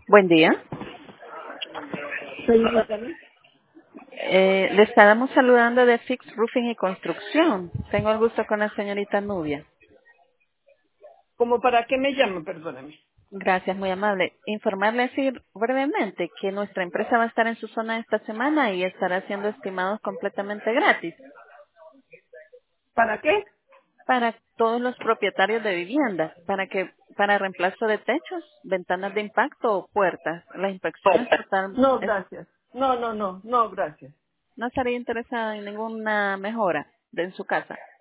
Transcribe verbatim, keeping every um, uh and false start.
Buen día. Señorita, Eh, le estábamos saludando de Fix Roofing y Construcción. Tengo el gusto con la señorita Nubia. ¿como para qué me llama? Perdóname. Gracias, muy amable. Informarle así brevemente que nuestra empresa va a estar en su zona esta semana y estará haciendo estimados completamente gratis ¿Para qué? para todos los propietarios de viviendas, para que para reemplazo de techos, ventanas de impacto o puertas. La inspección es total, No, es- gracias. No, no, no, no, gracias. no estaría interesada en ninguna mejora de en su casa.